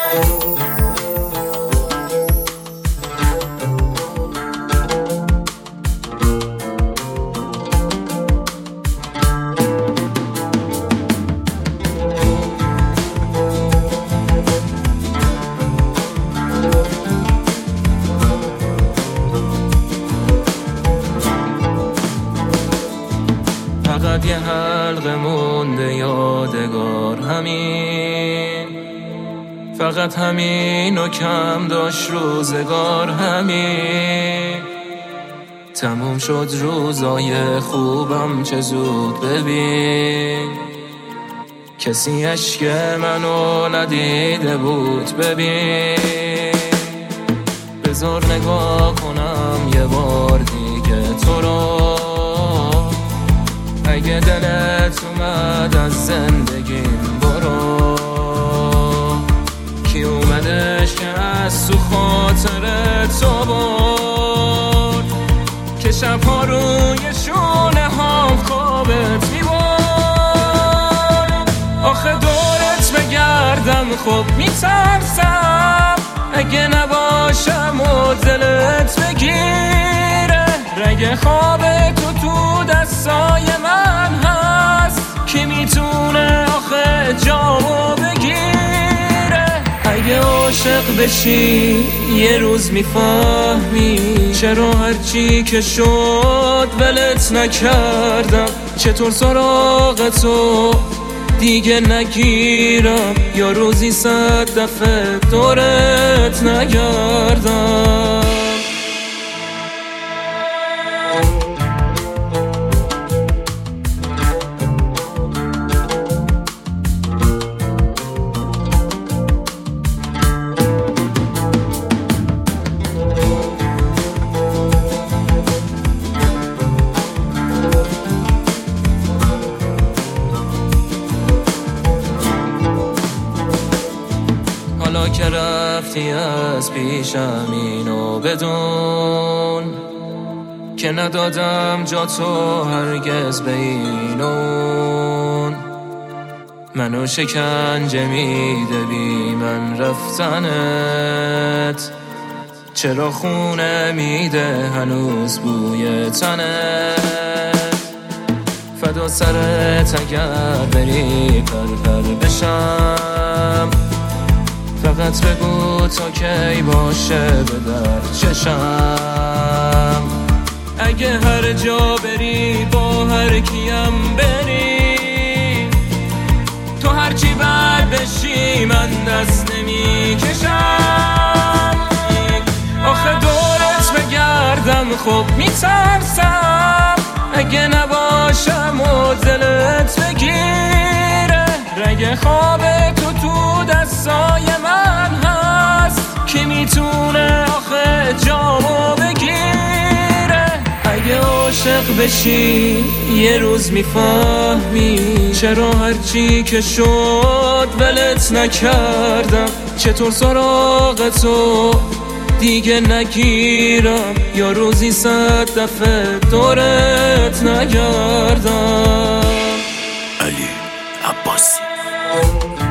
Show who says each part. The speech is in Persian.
Speaker 1: فقط یه حلقه مونده یادگار، همین، فقط همین و کم داشت روزگار، همین. تموم شد روزای خوبم چه زود ببین، کسی اشک منو ندیده بود ببین. بذار نگاه کنم یه بار دیگه تو رو، اگه دلت اومد از زندگیم برو. کی اومدش که از تو خاطر تو برد، که شبها روی شونه ها خوابت میبرد. آخه دورت بگردم خب میترسم، اگه نباشم و دلت بگیره. رگ خواب تو دستای من هست، کی میتونه آخه جامو بگیره. اگه عاشق بشی یه روز میفهمی، چرا هرچی که شد ولت نکردم. چطور سراغ تو دیگه نگیرم، یا روزی 100 دفعه دورت نگردم. حالا که رفتی از پیشم اینو بدون، که ندادم جا تو هرگز به اینون. منو شکنجه میده بی من رفتنت، چرا خونه میده هنوز بوی تنت. فدا سرت اگر بری پر بشم، فقط بگو تا کی باشه به در چشم. اگه هر جا بری با هر کیم بری، تو هرچی بد بشی من دست نمی کشم. آخه دورت بگردم خب میترسم، اگه نباشم و دلت بگیره. رگ خواب تو دستای من هست، کی میتونه آخه جامو بگیره. اگه عاشق بشی یه روز میفهمی، چرا هرچی که شد ولت نکردم. چطور سراغ تو دیگه نگیرم، یا روزی 100 دفعه دورت نگردم.
Speaker 2: علی عباسی.